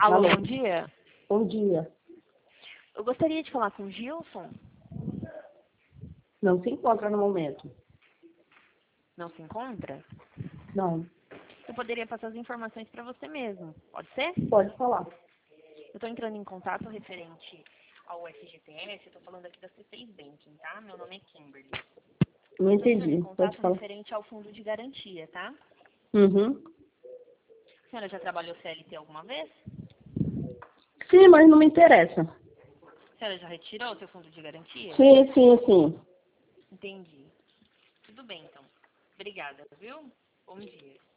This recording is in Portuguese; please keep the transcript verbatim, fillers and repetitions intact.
Alô, Alô. bom dia. Bom dia. Eu gostaria de falar com o Gilson. Não se encontra no momento. Não se encontra? Não. Eu poderia passar as informações para você mesmo. Pode ser? Pode falar. Eu estou entrando em contato referente ao F G T S. Estou falando aqui da C seis Banking, tá? Meu nome é Kimberly. Não Estou entrando em entendi. Pode contato falar. referente ao fundo de garantia, tá? Uhum. A senhora já trabalhou C L T alguma vez? Sim, mas não me interessa. A senhora já retirou o seu fundo de garantia? Sim, sim, sim. Entendi. Tudo bem, então. Obrigada, viu? Bom dia.